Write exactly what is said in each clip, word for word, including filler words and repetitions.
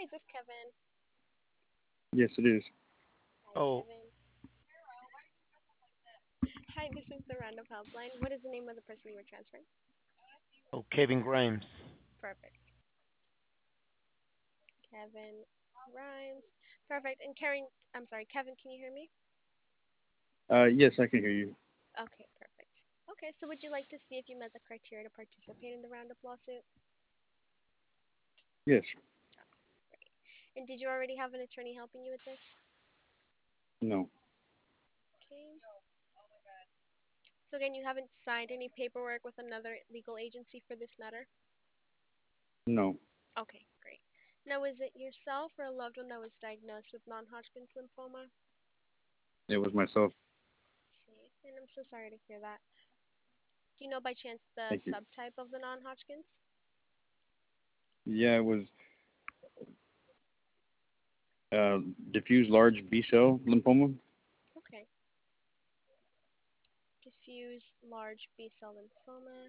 Hi, is this Kevin? Yes, it is. Hi, Oh, Kevin. Hi, this is the Random Helpline. What is the name of the person you were transferring? oh, Kevin Grimes. Perfect. Kevin Rhymes. Perfect. And Karen, I'm sorry, Kevin, can you hear me? Uh, yes, I can hear you. Okay, perfect. Okay, so would you like to see if you met the criteria to participate in the Roundup lawsuit? Yes. Great. And did you already have an attorney helping you with this? No. Okay. So again, you haven't signed any paperwork with another legal agency for this matter? No. Okay, great. Now, was it yourself or a loved one that was diagnosed with non-Hodgkin's lymphoma? It was myself. See, and I'm so sorry to hear that. Do you know by chance the Thank you. subtype of the non-Hodgkin's? Yeah, it was uh, diffuse large B cell lymphoma. Okay. Diffuse large B-cell lymphoma.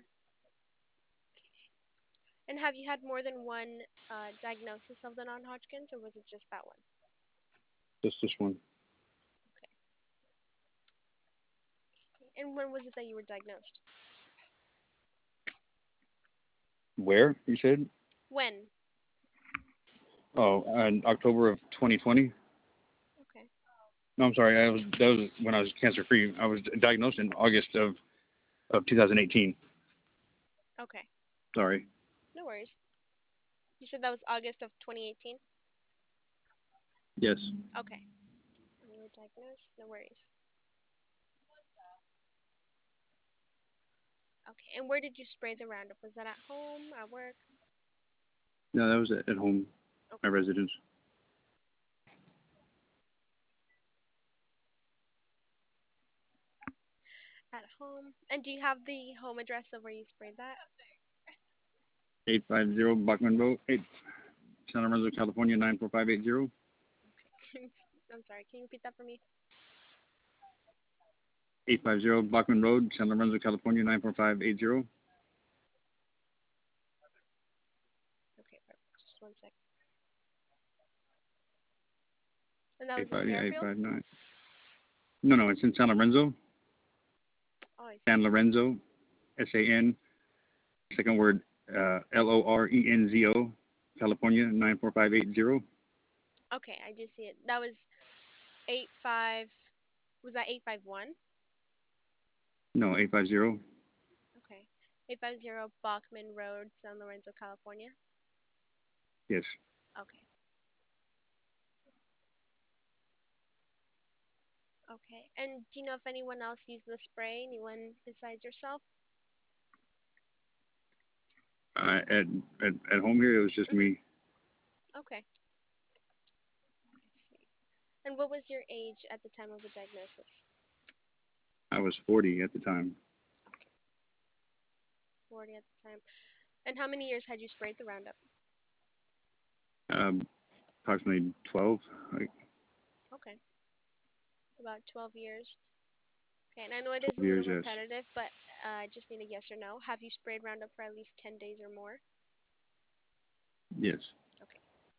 And have you had more than one uh, diagnosis of the non-Hodgkin's, or was it just that one? Just this one. Okay. And when was it that you were diagnosed? Where you said? When? Oh, in October of twenty twenty. Okay. No, I'm sorry. I was that was when I was cancer free. I was diagnosed in August of of two thousand eighteen. Okay. Sorry. No worries. You said that was August of twenty eighteen? Yes. Okay. And you were diagnosed? No worries. Okay. And where did you spray the Roundup? Was that at home, at work? No, that was at, at home, my Okay. residence. At home. And do you have the home address of where you sprayed that? Eight five zero Bachman Road, eight San Lorenzo, California nine four five eight zero. Okay. I'm sorry. Can you repeat that for me? Eight five zero Bachman Road, San Lorenzo, California nine four five eight zero. Okay, perfect. Just one sec. And that was Eight in five yeah eight Fairfield? five nine. No, no, it's in San Lorenzo. Oh, I see. San Lorenzo, S A N, second word, uh, L O R E N Z O, California, nine four five eight zero. Okay, I do see it. That was eight five. Was that eight five one? No, eight five zero. Okay. eight five zero Bachman Road, San Lorenzo, California. Yes. Okay. Okay. And do you know if anyone else used the spray? Anyone besides yourself? Uh, at, at at home here, it was just Mhm. me. Okay. I see. And what was your age at the time of the diagnosis? I was forty at the time. Okay. forty at the time. And how many years had you sprayed the Roundup? Um, approximately twelve. Like Okay. About twelve years. Okay. And I know it is a twelve little years, yes. repetitive, but uh, I just need a yes or no. Have you sprayed Roundup for at least ten days or more? Yes. Okay.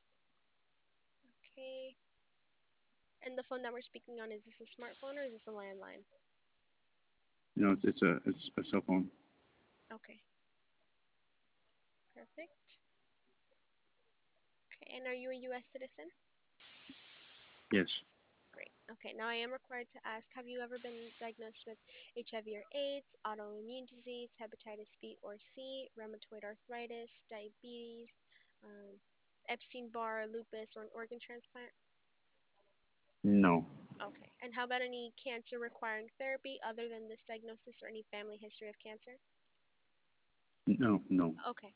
Okay. And the phone that we're speaking on, is this a smartphone or is this a landline? You know, it's, it's a it's a cell phone. Okay. Perfect. Okay. And are you a U S citizen? Yes. Great. Okay. Now I am required to ask, have you ever been diagnosed with H I V or AIDS, autoimmune disease, hepatitis B or C, rheumatoid arthritis, diabetes, um, Epstein-Barr, lupus, or an organ transplant? No. Okay. And how about any cancer requiring therapy other than this diagnosis or any family history of cancer? No. No. Okay.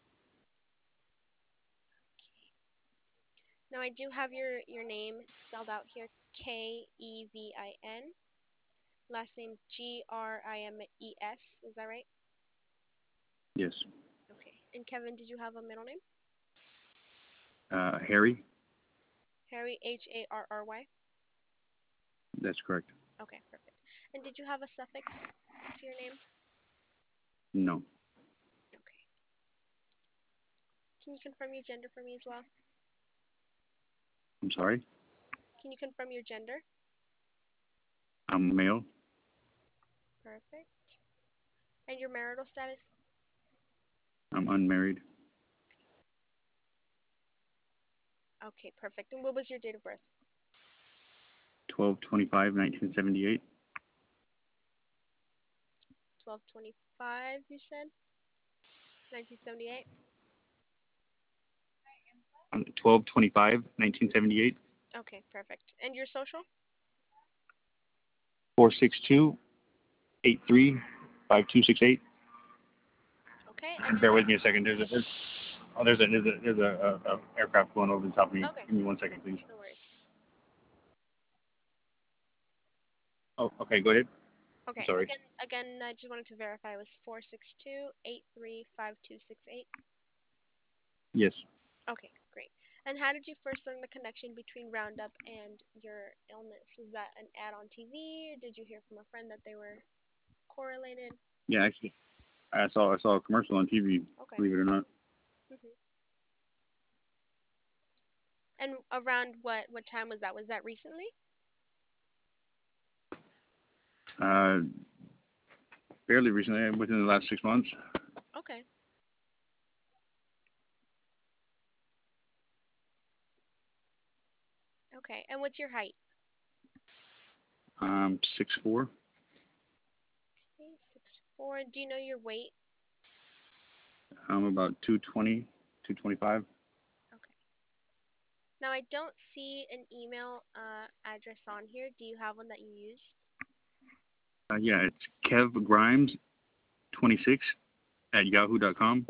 Now I do have your your name spelled out here, K E V I N. Last name G R I M E S. Is that right? Yes. Okay. And Kevin, did you have a middle name? Uh, Harry. Harry, H A R R Y. That's correct. Okay, perfect. And did you have a suffix to your name? No. Okay. Can you confirm your gender for me as well? I'm sorry. Can you confirm your gender? I'm male. Perfect. And your marital status? I'm unmarried. Okay, perfect. And what was your date of birth? twelve twenty-five nineteen seventy-eight. twelve twenty-five, you said? nineteen seventy-eight? Um, twelve twenty-five nineteen seventy-eight. Okay, perfect. And your social? four six two eight three five two six eight. Okay, and Bear with me a second. There's a there's, oh there's a there's a there's a, a, a aircraft going over the top of me. okay, Give me one second, please. no worries. Oh, okay. Go ahead. I'm Okay, sorry. again, again, I just wanted to verify it was four six two eight three five two six eight. Yes. Okay, great. And how did you first learn the connection between Roundup and your illness? Was that an ad on T V, or did you hear from a friend that they were correlated? Yeah, actually, I saw I saw a commercial on T V. Okay. Believe it or not. hmm And around what what time was that? Was that recently? Uh, fairly recently, within the last six months. Okay. Okay. And what's your height? Um, six four. Okay, six four. Do you know your weight? I'm about two twenty, two twenty-five. Okay. Now I don't see an email uh, address on here. Do you have one that you use? Uh, yeah, it's Kev Grimes twenty-six at yahoo dot com.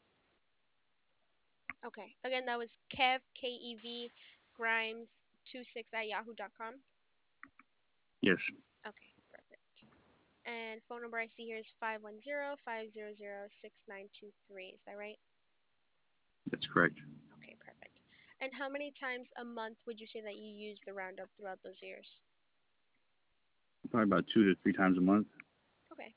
Okay. Again, that was Kev K E V Grimes two six at yahoo dot com. Yes, Okay, perfect. And phone number I see here is five one zero five zero zero six nine two three. Is that right? that's correct. Okay, perfect. And how many times a month would you say that you use the Roundup throughout those years? Probably about two to three times a month. Okay,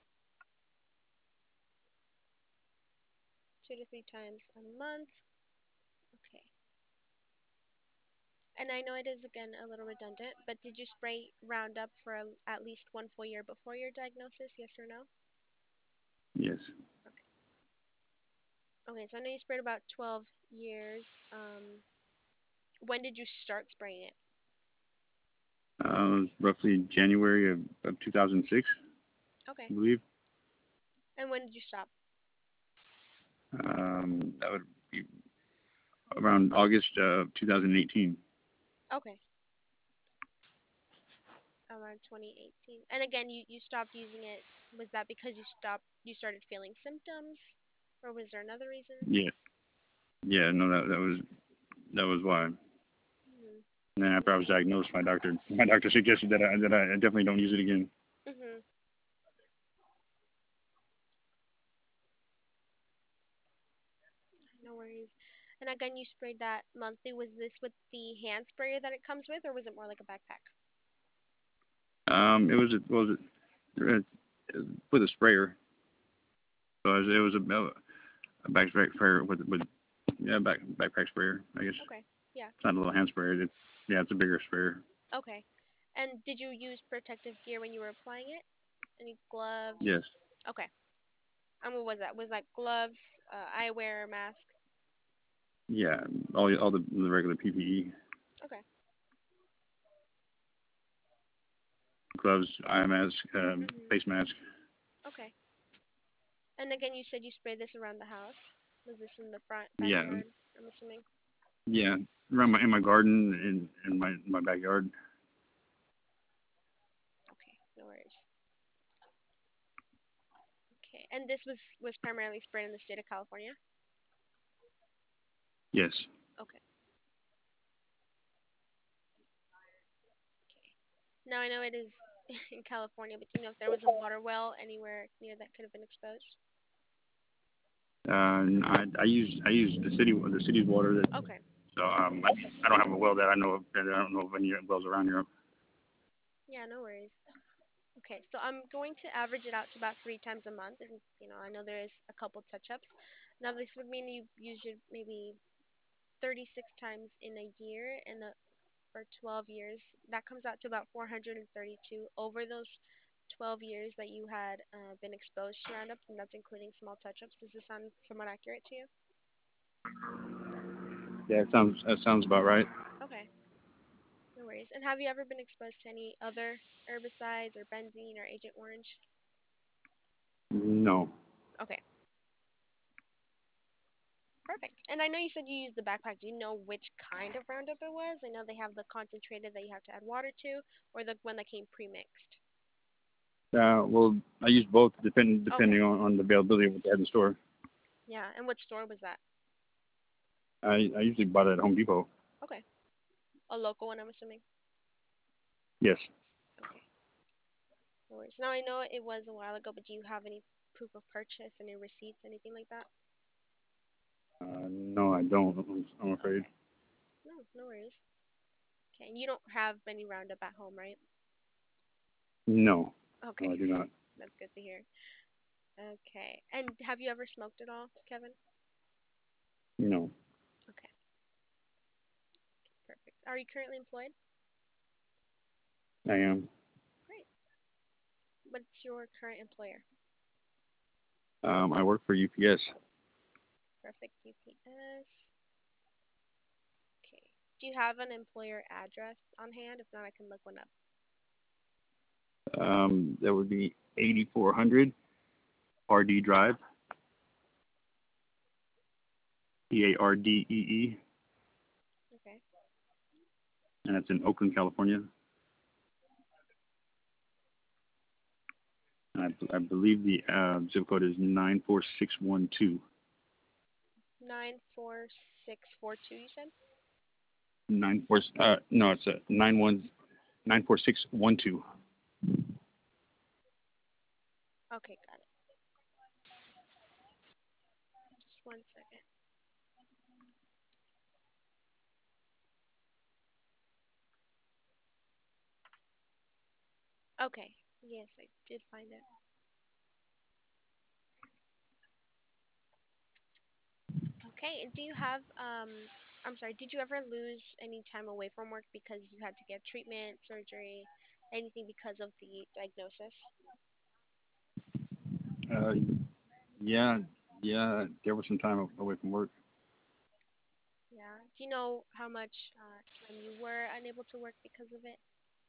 two to three times a month. Okay. And I know it is again a little redundant, but did you spray Roundup for a, at least one full year before your diagnosis? Yes or no? Yes. Okay. Okay, so I know you sprayed about twelve years. Um, when did you start spraying it? Uh, roughly January of, of two thousand six, Okay. I believe. And when did you stop? Um, that would be around August of two thousand eighteen. Okay. Around twenty eighteen. And again, you, you stopped using it. Was that because you stopped, you started feeling symptoms? Or was there another reason? Yeah. Yeah. No, that that was that was why. Mhm. And then after I was diagnosed, my doctor my doctor suggested that I that I definitely don't use it again. Mhm. No worries. And again, you sprayed that monthly. Was this with the hand sprayer that it comes with, or was it more like a backpack? Um, it was a, what was it uh, with a sprayer. So it was, it was a, a backpack sprayer with with yeah back backpack sprayer. I guess Okay. Yeah. it's not a little hand sprayer. It's yeah, it's a bigger sprayer. Okay. And did you use protective gear when you were applying it? Any gloves? Yes. Okay. And what was that? Was that gloves, uh, eyewear, mask? Yeah. All all the, the regular P P E, Okay. gloves, eye mask, um, Mhm. face mask. Okay. And again, you said you sprayed this around the house. Was this in the front Yeah. backyard? I'm assuming. Yeah. Around my in my garden in in my my backyard. Okay. No worries. Okay. And this was was primarily sprayed in the state of California. Yes. Okay. Okay. Now I know it is in California, but do you know if there was a water well anywhere near that could have been exposed? Uh, I I use I use the city the city's water. That, Okay. so um I, I don't have a well that I know of. That I don't know of any wells around here. Yeah, no worries. Okay, so I'm going to average it out to about three times a month, and you know I know there is a couple touch-ups. Now this would mean you use it maybe thirty-six times in a year, and the for twelve years. That comes out to about four hundred thirty-two over those twelve years that you had uh, been exposed to Roundup, and that's including small touch-ups. Does this sound somewhat accurate to you? Yeah, it sounds that sounds about right. Okay, no worries. And have you ever been exposed to any other herbicides or benzene or Agent Orange? No. Okay, perfect. And I know you said you used the backpack. Do you know which kind of Roundup it was? I know they have the concentrated that you have to add water to, or the one that came pre-mixed. Uh, well, I use both, depend, Okay, depending on, on the availability of what they had in the store. yeah. And what store was that? I, I usually bought it at Home Depot. Okay, a local one, I'm assuming. Yes. Okay, no worries. Now I know it was a while ago, but do you have any proof of purchase, any receipts, anything like that? Uh, no, I don't. I'm, I'm afraid. Okay, no, no worries. Okay, and you don't have any Roundup at home, right? No. No, Okay, I do not. that's good to hear. Okay, and have you ever smoked at all, Kevin? No. Okay, perfect. Are you currently employed? I am. Great. What's your current employer? Um, I work for U P S. Perfect. U P S. Okay. Do you have an employer address on hand? If not, I can look one up. Um, that would be eighty-four hundred R D Drive. E A R D E E. Okay. And it's in Oakland, California. I, I believe the uh, zip code is nine four six one two. Nine four six four two. You said. Nine four. Uh, no, it's a nine one nine four six one two. Okay, got it. Just one second. Okay. Yes, I did find it. Okay. And do you have um? I'm sorry. Did you ever lose any time away from work because you had to get treatment, surgery, anything because of the diagnosis? Uh, yeah, yeah. There was some time away from work. Yeah. Do you know how much uh, time you were unable to work because of it?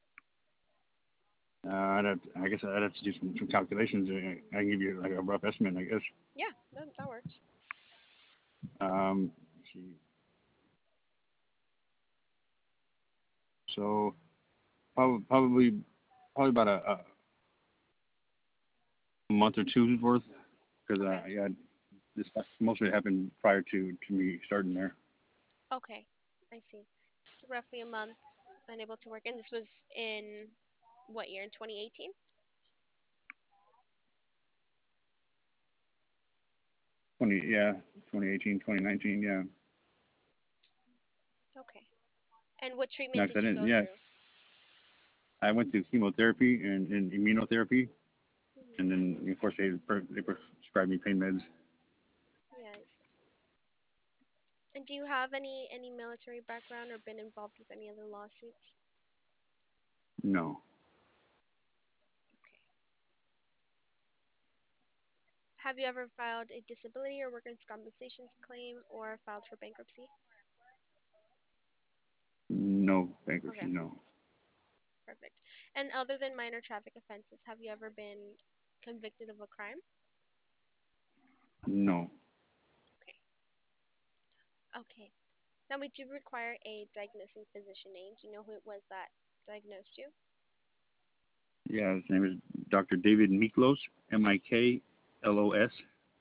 Uh, I'd have to, I guess I'd have to do some, some calculations. I, I can give you like a rough estimate, I guess. Yeah, that, that works. Um, let's see. So probably probably probably about a, a month or two's worth, because Okay. uh, yeah, this mostly happened prior to to me starting there. Okay. I see. So roughly a month unable to work. And this was in what year? In twenty eighteen? Twenty yeah, twenty eighteen, twenty nineteen, yeah. Okay. And what treatment No, 'cause did I you didn't. go Yeah, through? I went through chemotherapy and, and immunotherapy, Hmm. and then of course they pre- they prescribed me pain meds. Yes. And do you have any any military background or been involved with any other lawsuits? No, Okay. Have you ever filed a disability or workers' compensation claim or filed for bankruptcy? no bankruptcy, Okay, no, perfect. And other than minor traffic offenses, have you ever been convicted of a crime? no. Okay. Okay. Now we do require a diagnosing physician name. Do you know who it was that diagnosed you? Yeah, his name is Doctor David Miklos, M I K L O S.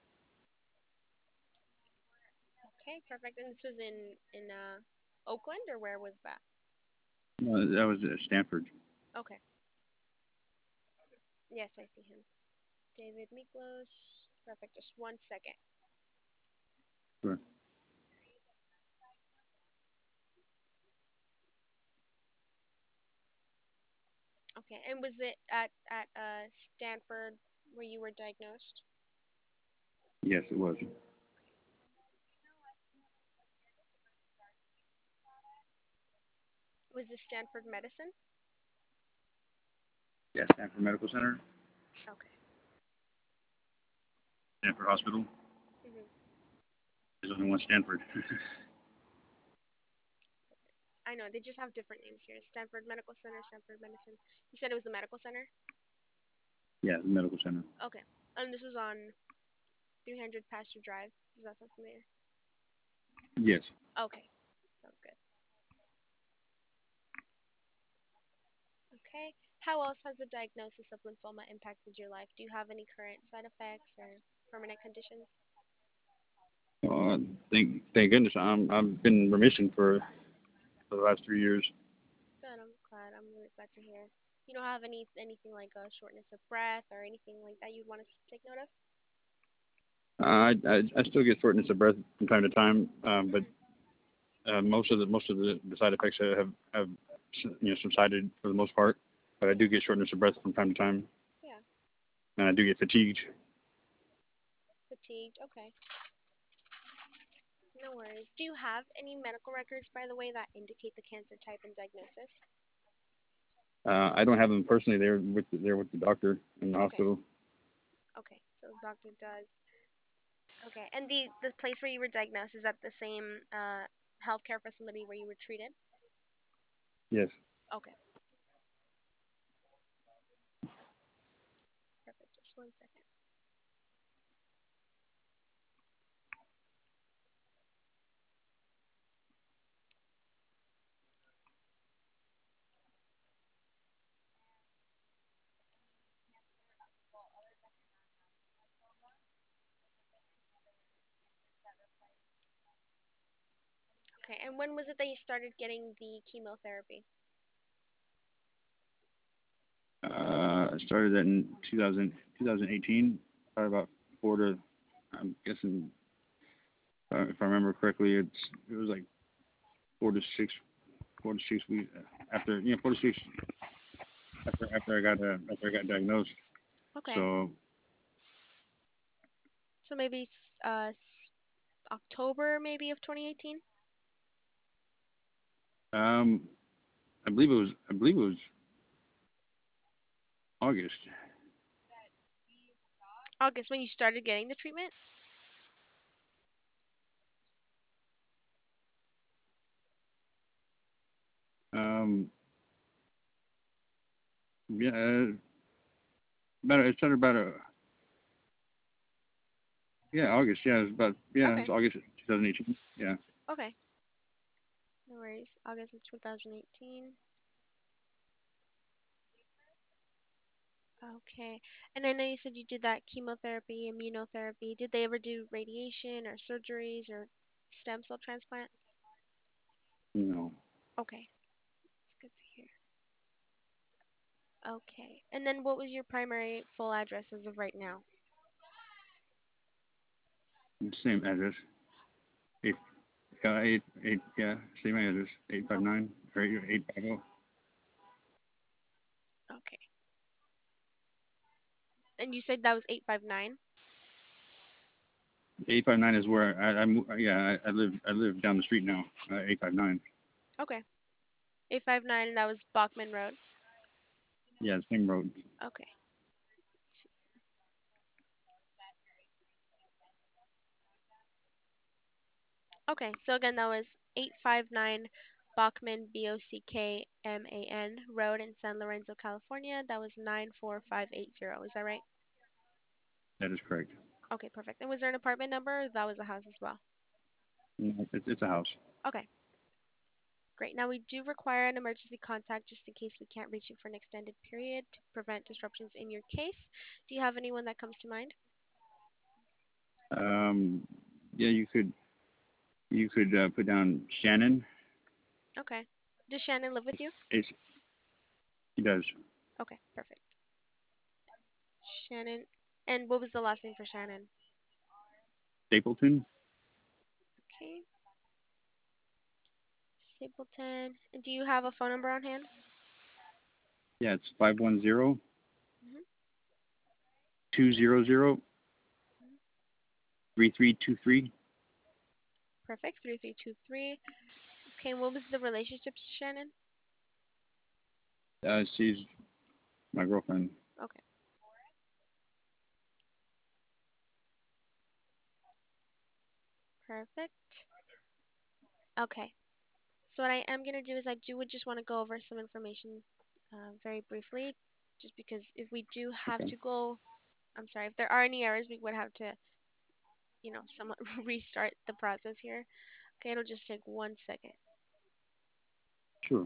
Okay, perfect. And this was in in uh, Oakland, or where was that? No, that was at Stanford. Okay. Yes, I see him. David Miklos. Perfect. Just one second. Sure. Okay. And was it at at uh Stanford where you were diagnosed? Yes, it was. Was this Stanford Medicine? Yeah, Stanford Medical Center, Okay. Stanford Hospital. Mhm. There's only one Stanford. I know they just have different names here. Stanford Medical Center, Stanford Medicine. You said it was the medical center? Yeah, the medical center. Okay. And this was on three hundred Pasture Drive. Does that sound familiar? Yes. Okay. Sounds good. Okay. How else has the diagnosis of lymphoma impacted your life? Do you have any current side effects or permanent conditions? Uh, thank thank goodness I'm I've been in remission for for the last three years. Good. I'm glad. I'm really glad to hear. You don't have any anything like a shortness of breath or anything like that you'd want us to take note of? Uh, I, I I still get shortness of breath from time to time, um, but Mhm. uh, most of the most of the, the side effects have have you know subsided for the most part. But I do get shortness of breath from time to time, Yeah. and I do get fatigued. Fatigued. Okay. No worries. Do you have any medical records, by the way, that indicate the cancer type and diagnosis? Uh, I don't have them personally. They're with the, they're with the doctor in the Okay. hospital. Okay. So the doctor does. Okay. And the the place where you were diagnosed, is that the same uh healthcare facility where you were treated? Yes, Okay. Perfect. Just one second. Okay. And when was it that you started getting the chemotherapy? uh, I started that in two thousand, twenty eighteen, probably about four to I'm guessing uh, if I remember correctly, it's it was like four to six four to six weeks after you know four to six after after I got uh, after I got diagnosed. Okay. So So maybe uh October maybe of twenty eighteen? um, I believe it was I believe it was August. August when you started getting the treatment? Um, yeah, uh, about it started about a yeah August. Yeah, it was about yeah Okay. it's August twenty eighteen. Yeah, Okay. No worries. August of twenty eighteen. Okay. And I know you said you did that chemotherapy, immunotherapy. Did they ever do radiation or surgeries or stem cell transplant? you know, Okay. That's good to hear. Okay. And then what was your primary full address as of right now? same address. Eight, yeah, eight, eight, yeah, same address. Eight five Oh, nine or eight eight five zero. okay. And you said that was eight five nine? Eight five nine is where I, I mo- yeah I, I live I live down the street now. Uh, eight five nine. Okay. eight five nine, and that was Bachman Road? Yeah, same road. Okay. Okay. So again, that was eight five nine Bachman, B O C K M A N Road in San Lorenzo, California. That was nine four five eight zero. Is that right? That is correct. Okay, perfect. And was there an apartment number? Or that was a house as well. No, it's it's a house. Okay, great. Now we do require an emergency contact just in case we can't reach you for an extended period to prevent disruptions in your case. Do you have anyone that comes to mind? Um, yeah, you could you could uh, put down Shannon. Okay. Does Shannon live with you? It's, he does. Okay, perfect. Shannon. And what was the last name for Shannon? Stapleton. Okay, Stapleton. And do you have a phone number on hand? Yeah, it's five one zero Mm-hmm. two zero zero three three two three. Perfect. three three two three. Okay, and what was the relationship to Shannon? Uh, she's my girlfriend. Okay. Perfect. Okay. So what I am going to do is I do would just want to go over some information uh, very briefly, just because if we do have Okay. to go, I'm sorry, if there are any errors, we would have to, you know, somewhat restart the process here. Okay, it'll just take one second. Sure.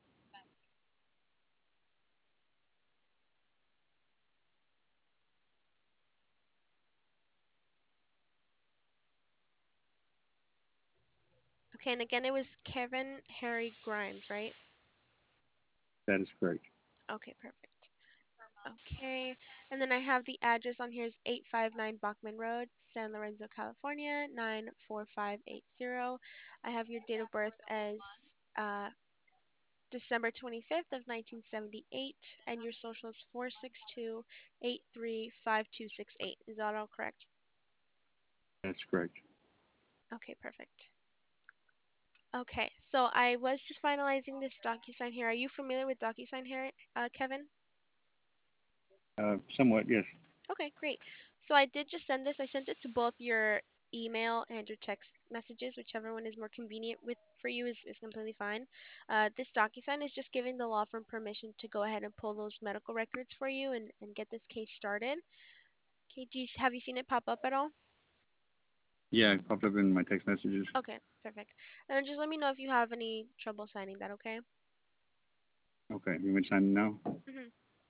Okay, and again, it was Kevin Harry Grimes, right? That is correct. Okay, perfect. Okay, and then I have the address on here is eight five nine Bachman Road, San Lorenzo, California, nine four five eight zero. I have your date of birth as uh, December twenty-fifth of nineteen seventy-eight, and your social is four six two eight three five two six eight. Is that all correct? That's correct. Okay, perfect. Okay, so I was just finalizing this DocuSign here. Are you familiar with DocuSign here, uh, Kevin? Uh, somewhat, yes. Okay, great. So I did just send this. I sent it to both your email and your text messages, whichever one is more convenient with for you is, is completely fine. Uh, this DocuSign is just giving the law firm permission to go ahead and pull those medical records for you and, and get this case started. Okay, do you, have you seen it pop up at all? Yeah, it popped up in my text messages. Okay, perfect. And then just let me know if you have any trouble signing that, okay? Okay, you want to sign it now? Mm-hmm.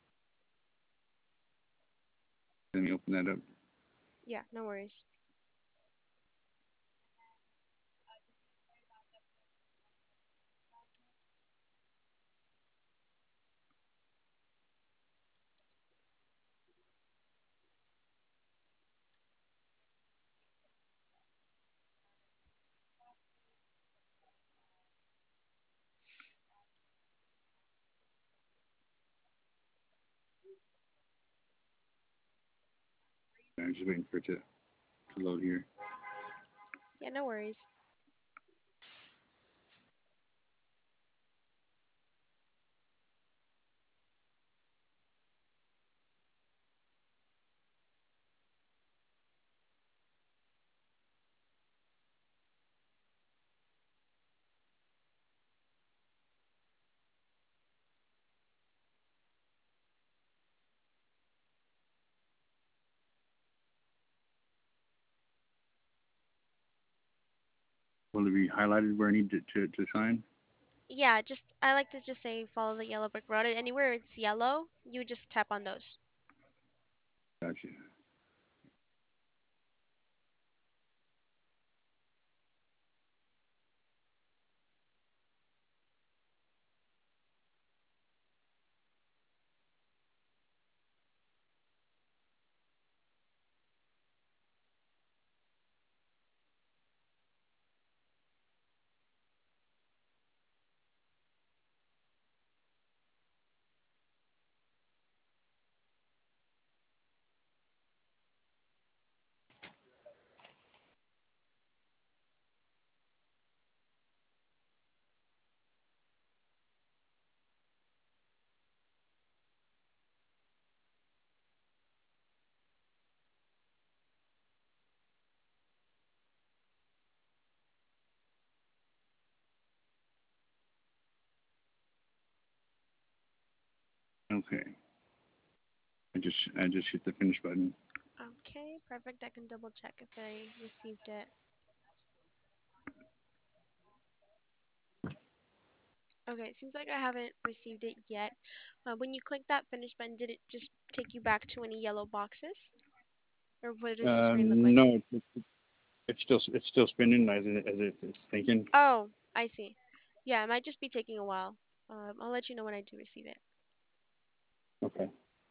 Let me open that up. Yeah, no worries. I'm just waiting for it to, to load here. Yeah, no worries. Will it be highlighted where I need to, to, to sign? Yeah, just I like to just say follow the yellow brick road. Anywhere it's yellow, you just tap on those. Gotcha. Okay. I just I just hit the finish button. Okay, perfect. I can double check if I received it. Okay, it seems like I haven't received it yet. Uh, when you click that finish button, did it just take you back to any yellow boxes? Or what does your screen look Um, like? no, it's, it's still it's still spinning as it as it, it's thinking. Oh, I see. Yeah, it might just be taking a while. Um, I'll let you know when I do receive it. Okay.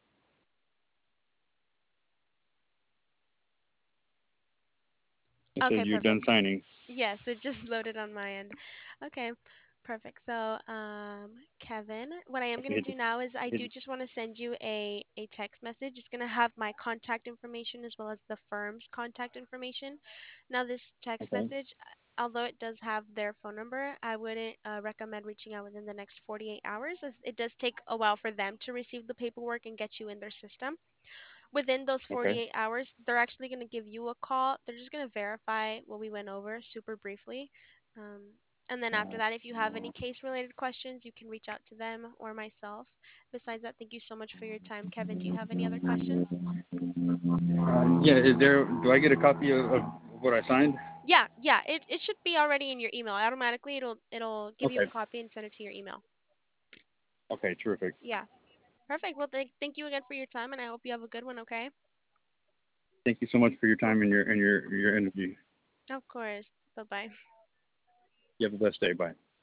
It Okay, says you're perfect. done signing. Yes, it just loaded on my end. Okay, perfect. So, um, Kevin, what I am I going can to hit do the, now is I hit, do just want to send you a, a text message. It's going to have my contact information as well as the firm's contact information. Now, this text okay. message, although it does have their phone number, I wouldn't uh, recommend reaching out within the next forty-eight hours, as it does take a while for them to receive the paperwork and get you in their system. Within those Okay. forty-eight hours, they're actually going to give you a call. They're just going to verify what we went over super briefly. Um, and then after that, if you have any case related questions, you can reach out to them or myself. Besides that, thank you so much for your time, Kevin. Do you have any other questions? Uh, yeah. Is there? Do I get a copy of, of what I signed? Yeah, yeah, it, it should be already in your email. Automatically, it'll it'll give you a Okay. copy and send it to your email. Okay. Terrific. Yeah, perfect. Well, th- thank you again for your time, and I hope you have a good one. Okay. Thank you so much for your time and your and your your energy. Of course. Bye bye. You have a blessed day. Bye.